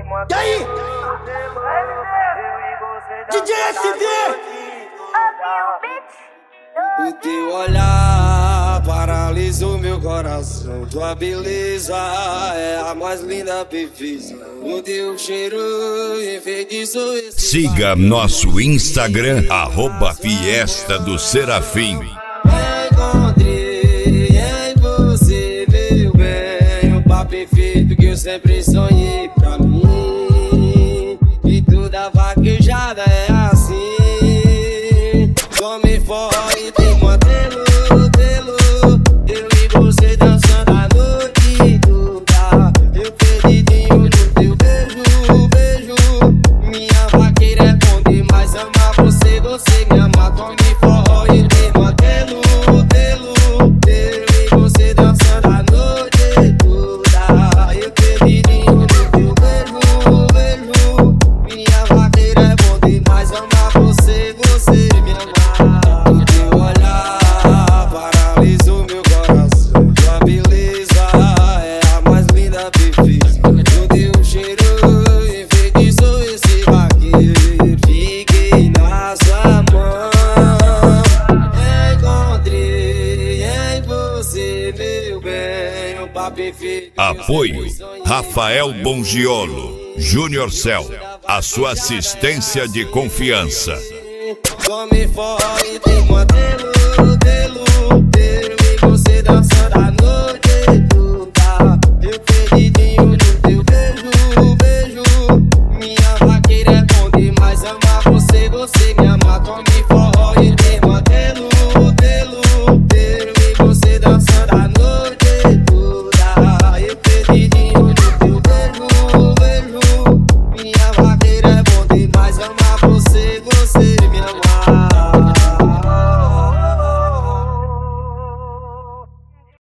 E aí? DJ SD! O teu olhar paralisou meu coração. Tua beleza é a mais linda perfeição. O teu cheiro enfeitiçou esse... Siga nosso Instagram, @Fiesta do Serafim. Encontrei em você, meu bem, o par perfeito que eu sempre sonhei pra mim. E toda vaquejada é assim. Come fora e tem modelo. Eu e você dançando a noite toda. Eu perdidinho no teu beijo. Minha vaqueira é bom demais, amar você, você me ama. Come fora e tem modelo. Eu e você dançando a noite toda. Eu perdidinho no teu beijo. Minha vaqueira é bom demais, amar você, você me ama. Apoio Rafael Bongiolo, Júnior Cell, a sua assistência de confiança. Come fora e tem modelo.